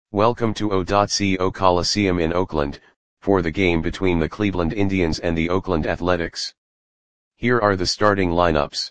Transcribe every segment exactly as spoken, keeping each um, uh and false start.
Welcome to O.Co Coliseum in Oakland, for the game between the Cleveland Indians and the Oakland Athletics. Here are the starting lineups.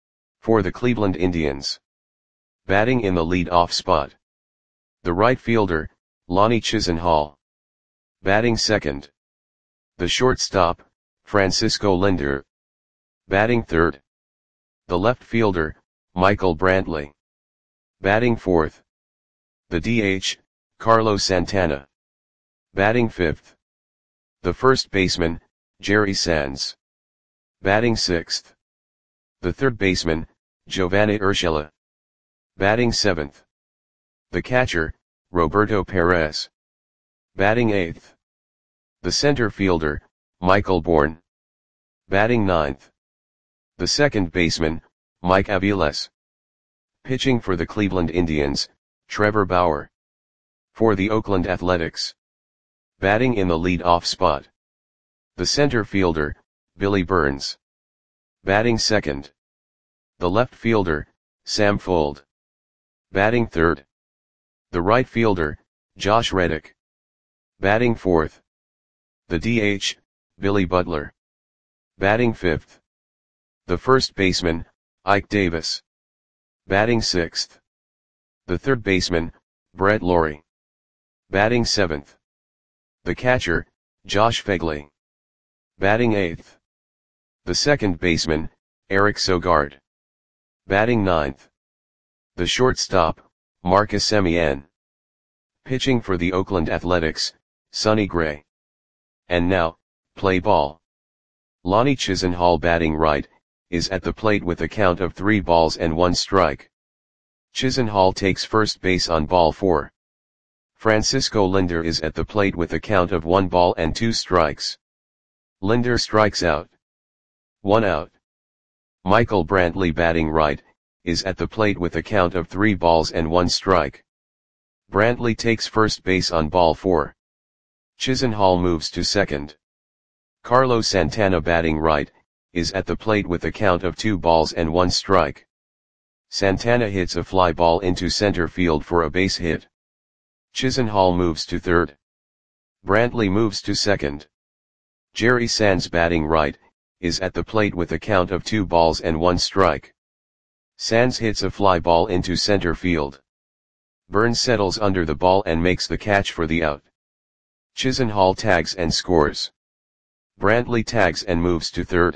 For the Cleveland Indians. Batting in the lead-off spot. The right fielder, Lonnie Chisenhall. Batting second. The shortstop, Francisco Lindor. Batting third. The left fielder, Michael Brantley. Batting fourth. The D H, Carlos Santana. Batting fifth. The first baseman, Jerry Sands. Batting sixth. The third baseman, Giovanny Urshela. Batting seventh. The catcher, Roberto Perez. Batting eighth. The center fielder, Michael Bourn. Batting ninth. The second baseman, Mike Aviles. Pitching for the Cleveland Indians, Trevor Bauer. For the Oakland Athletics. Batting in the lead-off spot. The center fielder, Billy Burns. Batting second. The left fielder, Sam Fuld. Batting third. The right fielder, Josh Reddick. Batting fourth. The D H, Billy Butler. Batting fifth. The first baseman, Ike Davis. Batting sixth. The third baseman, Brett Lawrie. Batting seventh. The catcher, Josh Phegley. Batting eighth. The second baseman, Eric Sogard. Batting ninth. The shortstop, Marcus Semien. Pitching for the Oakland Athletics, Sonny Gray. And now, play ball. Lonnie Chisenhall batting right, is at the plate with a count of three balls and one strike. Chisenhall takes first base on ball four. Francisco Lindor is at the plate with a count of one ball and two strikes. Lindor strikes out. One out. Michael Brantley batting right, is at the plate with a count of three balls and one strike. Brantley takes first base on ball four. Chisenhall moves to second. Carlos Santana batting right, is at the plate with a count of two balls and one strike. Santana hits a fly ball into center field for a base hit. Chisenhall moves to third. Brantley moves to second. Jerry Sands batting right, is at the plate with a count of two balls and one strike. Sands hits a fly ball into center field. Burns settles under the ball and makes the catch for the out. Chisenhall tags and scores. Brantley tags and moves to third.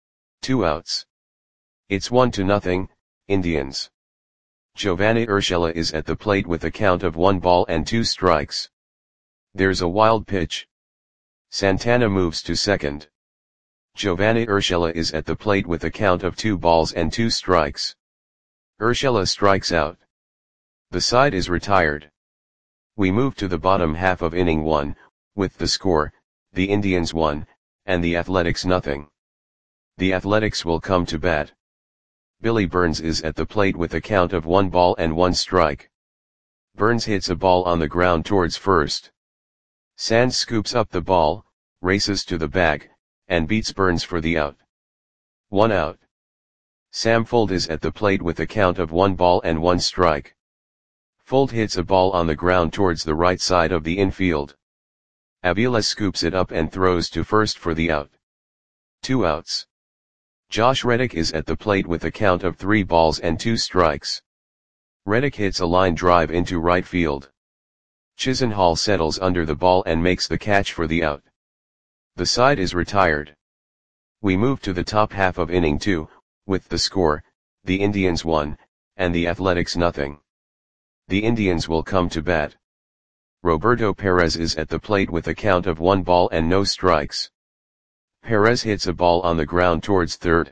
Two outs. It's one to nothing, Indians. Giovanny Urshela is at the plate with a count of one ball and two strikes. There's a wild pitch. Santana moves to second. Giovanny Urshela is at the plate with a count of two balls and two strikes. Urshela strikes out. The side is retired. We move to the bottom half of inning one, with the score, the Indians one, and the Athletics nothing. The Athletics will come to bat. Billy Burns is at the plate with a count of one ball and one strike. Burns hits a ball on the ground towards first. Sands scoops up the ball, races to the bag, and beats Burns for the out. One out. Sam Fuld is at the plate with a count of one ball and one strike. Fuld hits a ball on the ground towards the right side of the infield. Aviles scoops it up and throws to first for the out. Two outs. Josh Reddick is at the plate with a count of three balls and two strikes. Reddick hits a line drive into right field. Chisenhall settles under the ball and makes the catch for the out. The side is retired. We move to the top half of inning two, with the score, the Indians one, and the Athletics nothing. The Indians will come to bat. Roberto Perez is at the plate with a count of one ball and no strikes. Perez hits a ball on the ground towards third.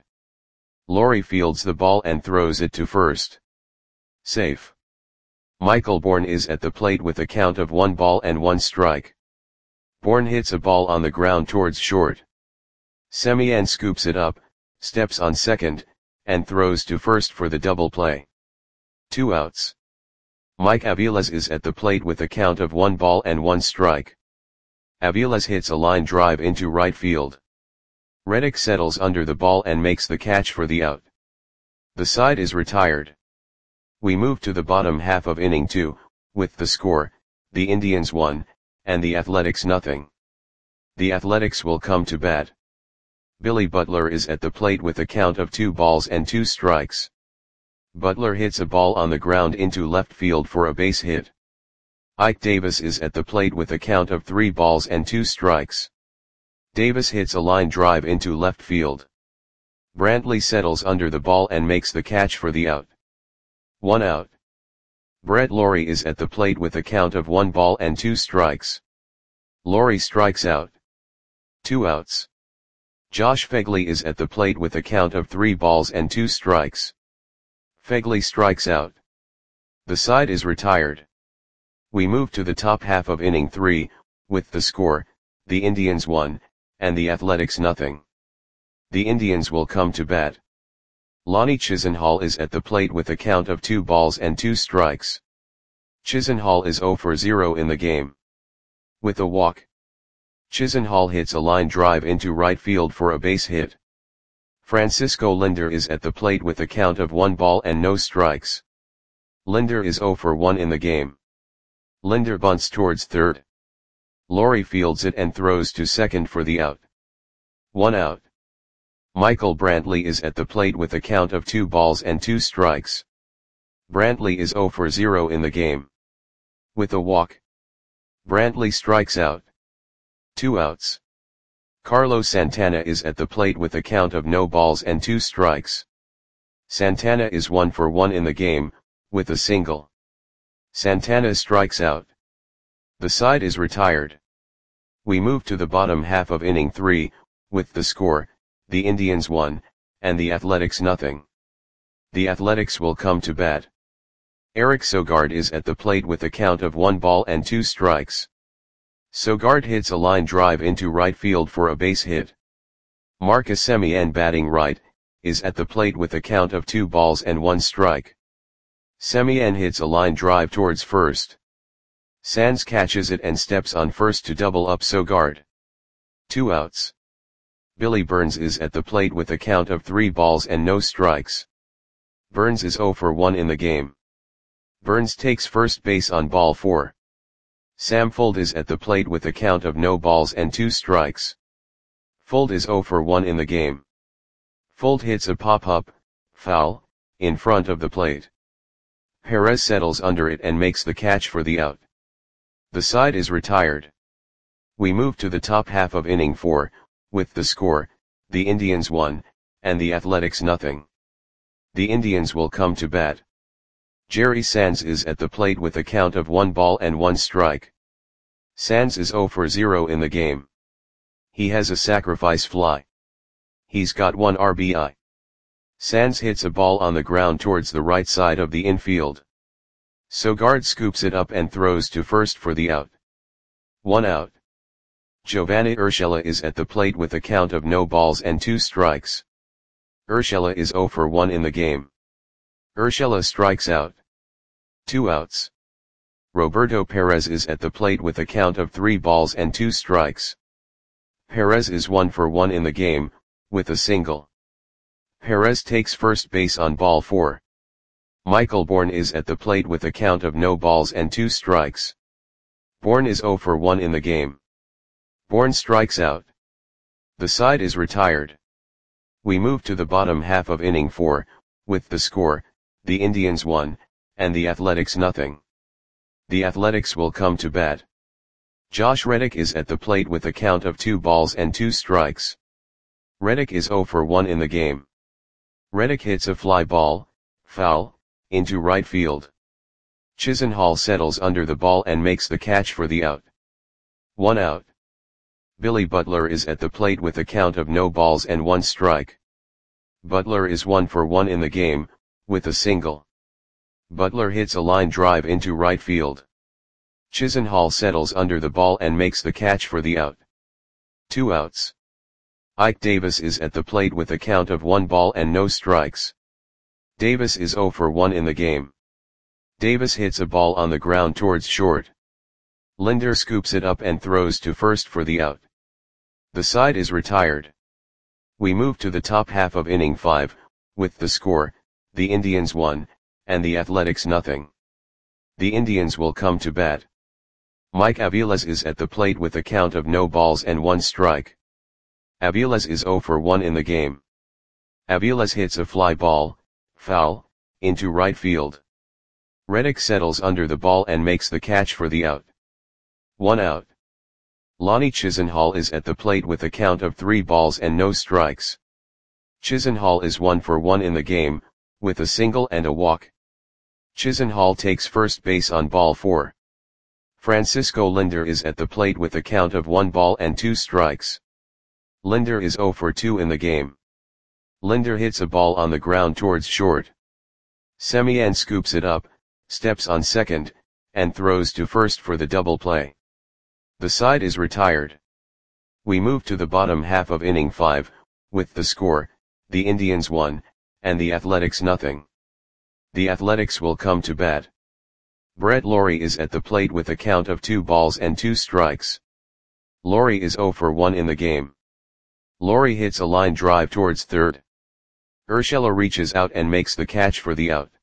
Lawrie fields the ball and throws it to first. Safe. Michael Bourn is at the plate with a count of one ball and one strike. Bourn hits a ball on the ground towards short. Semien scoops it up, steps on second, and throws to first for the double play. Two outs. Mike Aviles is at the plate with a count of one ball and one strike. Aviles hits a line drive into right field. Reddick settles under the ball and makes the catch for the out. The side is retired. We move to the bottom half of inning two, with the score, the Indians one, and the Athletics nothing. The Athletics will come to bat. Billy Butler is at the plate with a count of two balls and two strikes. Butler hits a ball on the ground into left field for a base hit. Ike Davis is at the plate with a count of three balls and two strikes. Davis hits a line drive into left field. Brantley settles under the ball and makes the catch for the out. One out. Brett Lawrie is at the plate with a count of one ball and two strikes. Lawrie strikes out. Two outs. Josh Phegley is at the plate with a count of three balls and two strikes. Phegley strikes out. The side is retired. We move to the top half of inning three, with the score, the Indians one, and the Athletics nothing. The Indians will come to bat. Lonnie Chisenhall is at the plate with a count of two balls and two strikes. Chisenhall is zero for zero in the game. With a walk, Chisenhall hits a line drive into right field for a base hit. Francisco Linder is at the plate with a count of one ball and no strikes. Linder is zero for one in the game. Linder bunts towards third. Lawrie fields it and throws to second for the out. One out. Michael Brantley is at the plate with a count of two balls and two strikes. Brantley is zero for zero in the game. With a walk, Brantley strikes out. Two outs. Carlos Santana is at the plate with a count of no balls and two strikes. Santana is one for one in the game, with a single. Santana strikes out. The side is retired. We move to the bottom half of inning three, with the score, the Indians one, and the Athletics nothing. The Athletics will come to bat. Eric Sogard is at the plate with a count of one ball and two strikes. Sogard hits a line drive into right field for a base hit. Marcus Semien, batting right, is at the plate with a count of two balls and one strike. Semien hits a line drive towards first. Sands catches it and steps on first to double up Sogard. Two outs. Billy Burns is at the plate with a count of three balls and no strikes. Burns is zero for one in the game. Burns takes first base on ball four. Sam Fuld is at the plate with a count of no balls and two strikes. Fuld is zero for one in the game. Fuld hits a pop-up, foul, in front of the plate. Perez settles under it and makes the catch for the out. The side is retired. We move to the top half of inning four, with the score, the Indians one, and the Athletics nothing. The Indians will come to bat. Jerry Sands is at the plate with a count of one ball and one strike. Sands is zero for zero in the game. He has a sacrifice fly. He's got one R B I. Sands hits a ball on the ground towards the right side of the infield. Sogard scoops it up and throws to first for the out. One out. Giovanni Urshela is at the plate with a count of no balls and two strikes. Urshela is zero for one in the game. Urshela strikes out. Two outs. Roberto Perez is at the plate with a count of three balls and two strikes. Perez is one for one in the game, with a single. Perez takes first base on ball four. Michael Bourne is at the plate with a count of no balls and two strikes. Bourne is zero for one in the game. Bourne strikes out. The side is retired. We move to the bottom half of inning four, with the score, the Indians one, and the Athletics nothing. The Athletics will come to bat. Josh Reddick is at the plate with a count of two balls and two strikes. Reddick is zero for one in the game. Reddick hits a fly ball, foul, into right field. Chisenhall settles under the ball and makes the catch for the out. One out. Billy Butler is at the plate with a count of no balls and one strike. Butler is one for one in the game, with a single. Butler hits a line drive into right field. Chisenhall settles under the ball and makes the catch for the out. Two outs. Ike Davis is at the plate with a count of one ball and no strikes. Davis is zero for one in the game. Davis hits a ball on the ground towards short. Linder scoops it up and throws to first for the out. The side is retired. We move to the top half of inning five, with the score, the Indians one, and the Athletics nothing. The Indians will come to bat. Mike Aviles is at the plate with a count of no balls and one strike. Aviles is zero for one in the game. Aviles hits a fly ball, foul, into right field. Reddick settles under the ball and makes the catch for the out. One out. Lonnie Chisenhall is at the plate with a count of three balls and no strikes. Chisenhall is one for one in the game, with a single and a walk. Chisenhall takes first base on ball four. Francisco Lindor is at the plate with a count of one ball and two strikes. Lindor is zero for two in the game. Lindor hits a ball on the ground towards short. Semien scoops it up, steps on second, and throws to first for the double play. The side is retired. We move to the bottom half of inning five, with the score, the Indians one, and the Athletics nothing. The Athletics will come to bat. Brett Lawrie is at the plate with a count of two balls and two strikes. Lawrie is zero for one in the game. Lawrie hits a line drive towards third. Urshela reaches out and makes the catch for the out.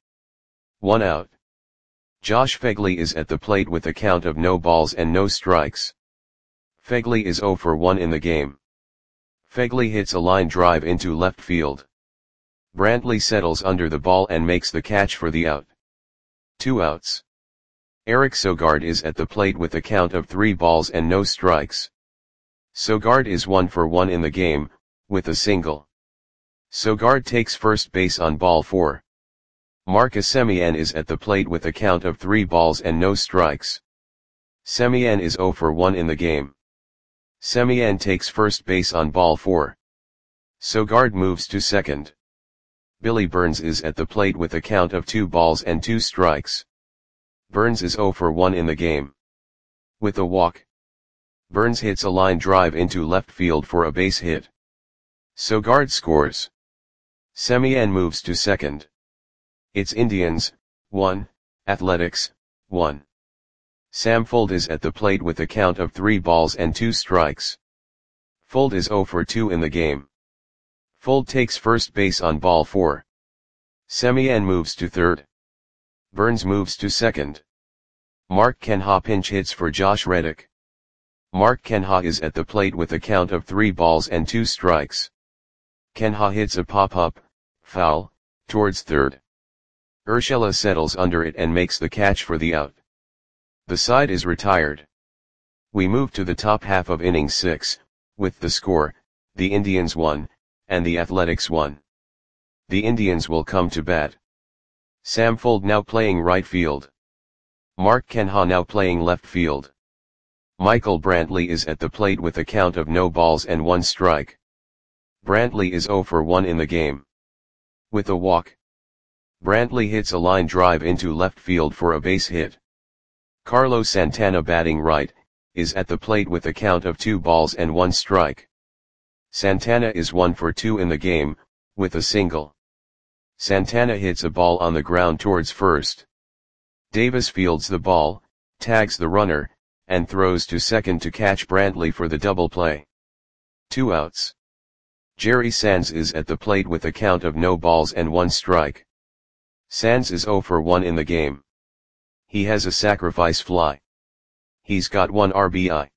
One out. Josh Phegley is at the plate with a count of no balls and no strikes. Phegley is zero for one in the game. Phegley hits a line drive into left field. Brantley settles under the ball and makes the catch for the out. Two outs. Eric Sogard is at the plate with a count of three balls and no strikes. Sogard is one for one in the game, with a single. Sogard takes first base on ball four. Marcus Semien is at the plate with a count of three balls and no strikes. Semien is zero for one in the game. Semien takes first base on ball four. Sogard moves to second. Billy Burns is at the plate with a count of two balls and two strikes. Burns is zero for one in the game. With a walk. Burns hits a line drive into left field for a base hit. Sogard scores. Semien moves to second. It's Indians, one, Athletics, one. Sam Fuld is at the plate with a count of three balls and two strikes. Fuld is zero for two in the game. Fuld takes first base on ball four. Semien moves to third. Burns moves to second. Mark Canha pinch hits for Josh Reddick. Mark Canha is at the plate with a count of three balls and two strikes. Canha hits a pop-up, foul, towards third. Urshela settles under it and makes the catch for the out. The side is retired. We move to the top half of inning six, with the score, the Indians one, and the Athletics one. The Indians will come to bat. Sam Fuld now playing right field. Mark Canha now playing left field. Michael Brantley is at the plate with a count of no balls and one strike. Brantley is zero for one in the game. With a walk. Brantley hits a line drive into left field for a base hit. Carlos Santana batting right, is at the plate with a count of two balls and one strike. Santana is one for two in the game, with a single. Santana hits a ball on the ground towards first. Davis fields the ball, tags the runner, and throws to second to catch Brantley for the double play. Two outs. Jerry Sands is at the plate with a count of no balls and one strike. Sands is zero for one in the game. He has a sacrifice fly. He's got one R B I.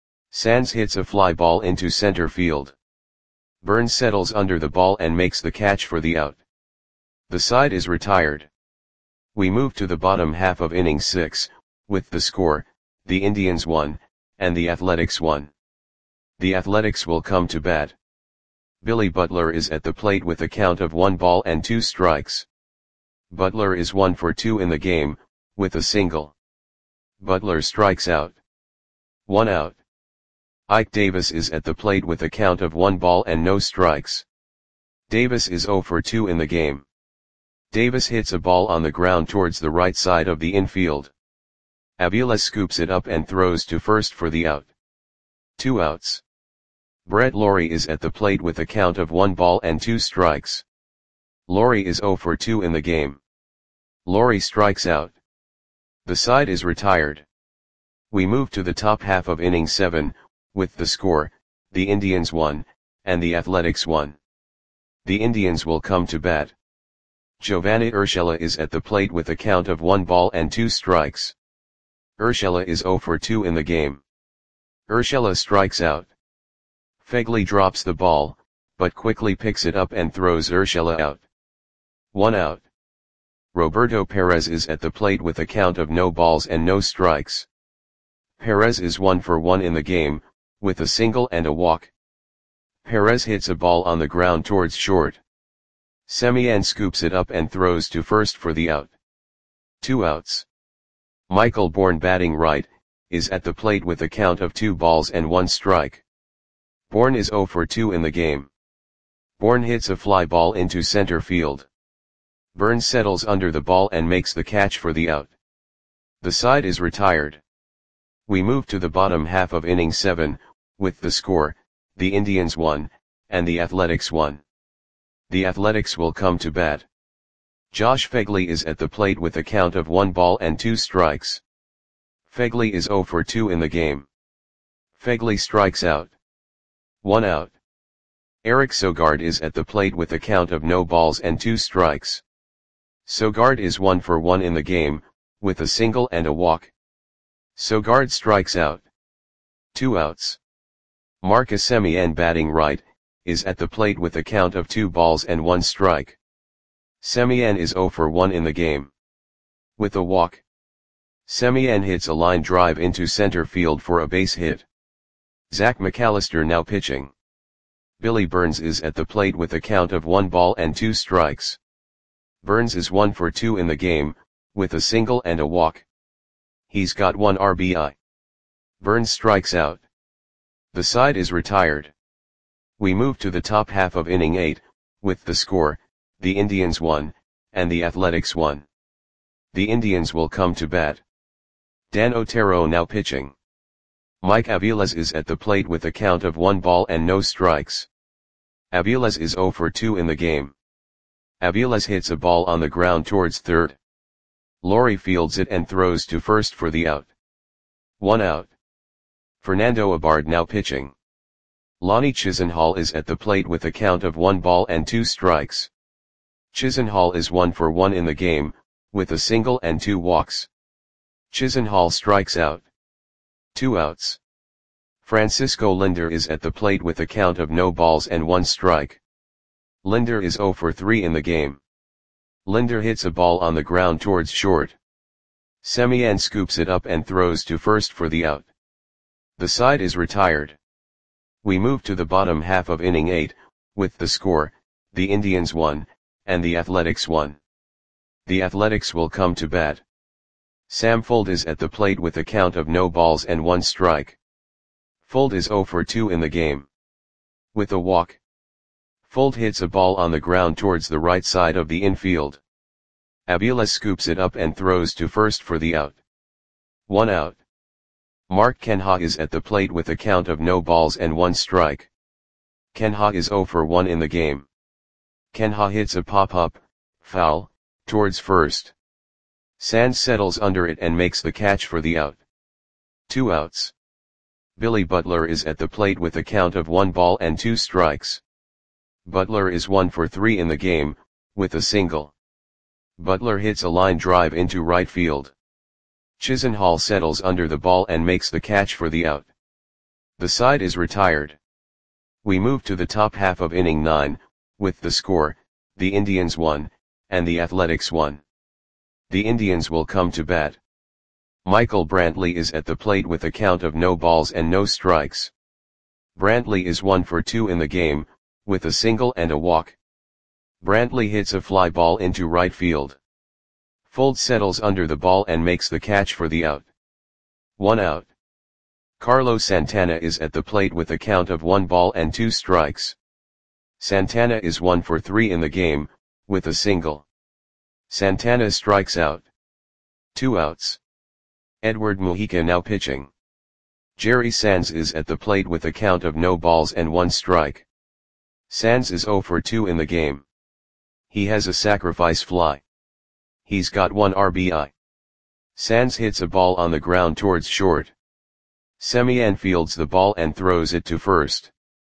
Sands hits a fly ball into center field. Burns settles under the ball and makes the catch for the out. The side is retired. We move to the bottom half of inning six, with the score, the Indians one, and the Athletics one. The Athletics will come to bat. Billy Butler is at the plate with a count of one ball and two strikes. Butler is one for two in the game, with a single. Butler strikes out. One out. Ike Davis is at the plate with a count of one ball and no strikes. Davis is zero for two in the game. Davis hits a ball on the ground towards the right side of the infield. Aviles scoops it up and throws to first for the out. Two outs. Brett Lawrie is at the plate with a count of one ball and two strikes. Lawrie is zero for two in the game. Lawrie strikes out. The side is retired. We move to the top half of inning seven, with the score, the Indians one, and the Athletics one. The Indians will come to bat. Giovanni Urshela is at the plate with a count of one ball and two strikes. Urshela is zero for two in the game. Urshela strikes out. Fegli drops the ball, but quickly picks it up and throws Urshela out. One out. Roberto Perez is at the plate with a count of no balls and no strikes. Perez is one for one in the game, with a single and a walk. Perez hits a ball on the ground towards short. Semien scoops it up and throws to first for the out. Two outs. Michael Bourne, batting right, is at the plate with a count of two balls and one strike. Bourne is zero for two in the game. Bourne hits a fly ball into center field. Burns settles under the ball and makes the catch for the out. The side is retired. We move to the bottom half of inning seven, with the score, the Indians one, and the Athletics one. The Athletics will come to bat. Josh Fegli is at the plate with a count of one ball and two strikes. Fegli is zero for two in the game. Fegli strikes out. One out. Eric Sogard is at the plate with a count of no balls and two strikes. Sogard is one for one in the game, with a single and a walk. Sogard strikes out. Two outs. Marcus Semien, batting right, is at the plate with a count of two balls and one strike. Semien is zero for one in the game. With a walk. Semien hits a line drive into center field for a base hit. Zach McAllister now pitching. Billy Burns is at the plate with a count of one ball and two strikes. Burns is one for two in the game, with a single and a walk. He's got one R B I. Burns strikes out. The side is retired. We move to the top half of inning eight, with the score, the Indians one, and the Athletics one. The Indians will come to bat. Dan Otero now pitching. Mike Aviles is at the plate with a count of one ball and no strikes. Aviles is zero for two in the game. Aviles hits a ball on the ground towards third. Laurie fields it and throws to first for the out. One out. Fernando Abard now pitching. Lonnie Chisenhall is at the plate with a count of one ball and two strikes. Chisenhall is one for one in the game, with a single and two walks. Chisenhall strikes out. Two outs. Francisco Linder is at the plate with a count of no balls and one strike. Linder is zero for three in the game. Linder hits a ball on the ground towards short. Semien scoops it up and throws to first for the out. The side is retired. We move to the bottom half of inning eight, with the score, the Indians one, and the Athletics one. The Athletics will come to bat. Sam Fuld is at the plate with a count of no balls and one strike. Fuld is zero for two in the game. With a walk. Fuld hits a ball on the ground towards the right side of the infield. Aviles scoops it up and throws to first for the out. One out. Mark Kenha is at the plate with a count of no balls and one strike. Kenha is zero for one in the game. Kenha hits a pop-up, foul, towards first. Sands settles under it and makes the catch for the out. Two outs. Billy Butler is at the plate with a count of one ball and two strikes. Butler is one for three in the game, with a single. Butler hits a line drive into right field. Chisenhall settles under the ball and makes the catch for the out. The side is retired. We move to the top half of inning nine, with the score, the Indians one, and the Athletics one. The Indians will come to bat. Michael Brantley is at the plate with a count of no balls and no strikes. Brantley is one for two in the game, with a single and a walk. Brantley hits a fly ball into right field. Fuld settles under the ball and makes the catch for the out. One out. Carlos Santana is at the plate with a count of one ball and two strikes. Santana is one for three in the game, with a single. Santana strikes out. Two outs. Edward Mujica now pitching. Jerry Sands is at the plate with a count of no balls and one strike. Sands is zero for two in the game. He has a sacrifice fly. He's got one R B I. Sands hits a ball on the ground towards short. Semien fields the ball and throws it to first.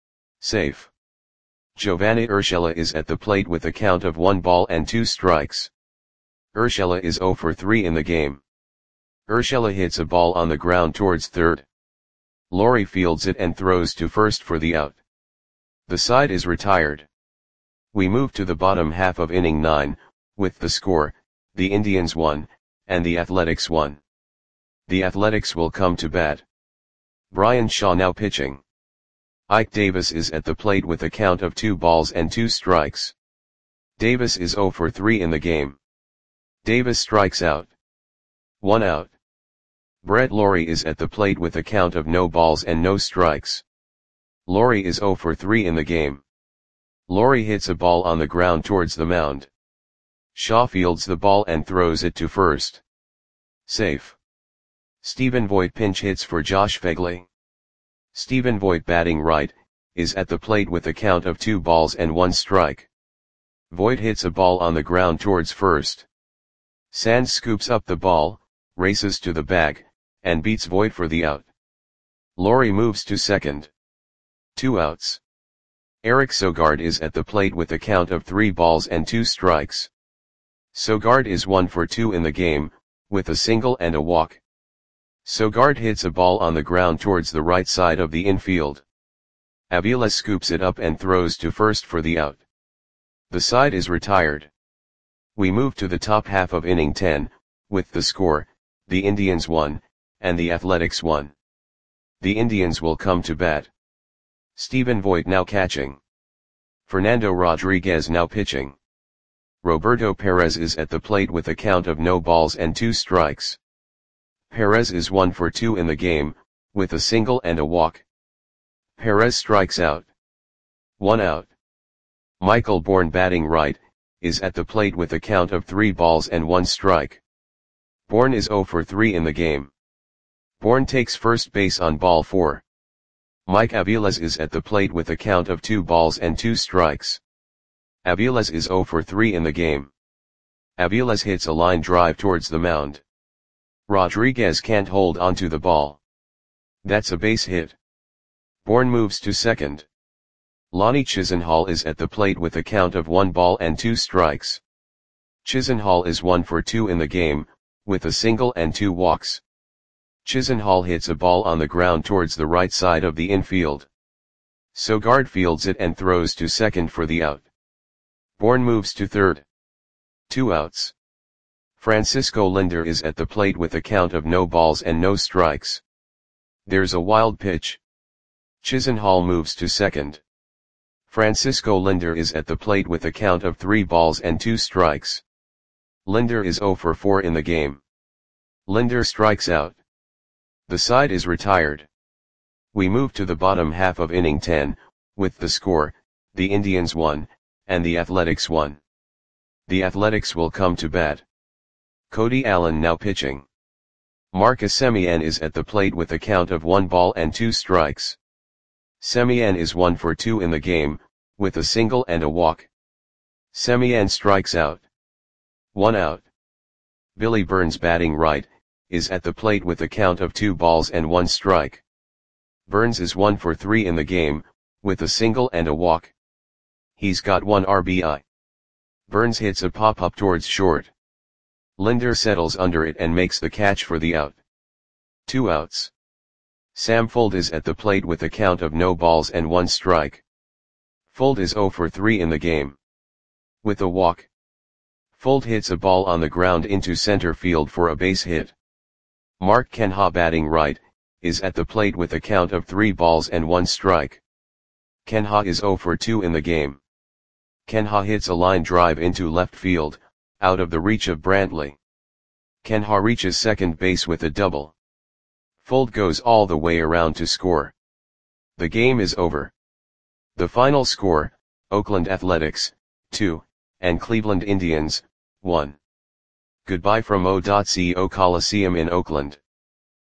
Safe. Giovanni Urshela is at the plate with a count of one ball and two strikes. Urshela is zero for three in the game. Urshela hits a ball on the ground towards third. Laurie fields it and throws to first for the out. The side is retired. We move to the bottom half of inning nine, with the score, the Indians one, and the Athletics one. The Athletics will come to bat. Bryan Shaw now pitching. Ike Davis is at the plate with a count of two balls and two strikes. Davis is oh for three in the game. Davis strikes out. One out. Brett Lawrie is at the plate with a count of no balls and no strikes. Lawrie is oh for three in the game. Lawrie hits a ball on the ground towards the mound. Shaw fields the ball and throws it to first. Safe. Stephen Vogt pinch hits for Josh Phegley. Stephen Vogt, batting right, is at the plate with a count of two balls and one strike. Vogt hits a ball on the ground towards first. Sands scoops up the ball, races to the bag, and beats Vogt for the out. Lawrie moves to second. Two outs. Eric Sogard is at the plate with a count of three balls and two strikes. Sogard is one for two in the game, with a single and a walk. Sogard hits a ball on the ground towards the right side of the infield. Avila scoops it up and throws to first for the out. The side is retired. We move to the top half of inning ten, with the score, the Indians one, and the Athletics one. The Indians will come to bat. Stephen Vogt now catching. Fernando Rodriguez now pitching. Roberto Perez is at the plate with a count of no balls and two strikes. Perez is one for two in the game, with a single and a walk. Perez strikes out. One out. Michael Bourn, batting right, is at the plate with a count of three balls and one strike. Bourn is oh for three in the game. Bourn takes first base on ball four. Mike Aviles is at the plate with a count of two balls and two strikes. Aviles is oh for three in the game. Aviles hits a line drive towards the mound. Rodriguez can't hold onto the ball. That's a base hit. Bourn moves to second. Lonnie Chisenhall is at the plate with a count of one ball and two strikes. Chisenhall is one for two in the game, with a single and two walks. Chisenhall hits a ball on the ground towards the right side of the infield. Sogard fields it and throws to second for the out. Bourn moves to third. Two outs. Francisco Lindor is at the plate with a count of no balls and no strikes. There's a wild pitch. Chisenhall moves to second. Francisco Lindor is at the plate with a count of three balls and two strikes. Lindor is oh for four in the game. Lindor strikes out. The side is retired. We move to the bottom half of inning ten, with the score, the Indians one, and the Athletics one. The Athletics will come to bat. Cody Allen now pitching. Marcus Semien is at the plate with a count of one ball and two strikes. Semien is one for two in the game, with a single and a walk. Semien strikes out. One out. Billy Burns, batting right, is at the plate with a count of two balls and one strike. Burns is one for three in the game, with a single and a walk. He's got one R B I. Burns hits a pop-up towards short. Lindor settles under it and makes the catch for the out. Two outs. Sam Fuld is at the plate with a count of no balls and one strike. Fuld is oh for three in the game. With a walk. Fuld hits a ball on the ground into center field for a base hit. Mark Canha, batting right, is at the plate with a count of three balls and one strike. Canha is oh for two in the game. Canha hits a line drive into left field, out of the reach of Brantley. Canha reaches second base with a double. Fuld goes all the way around to score. The game is over. The final score, Oakland Athletics, two, and Cleveland Indians, one. Goodbye from O C O Coliseum in Oakland.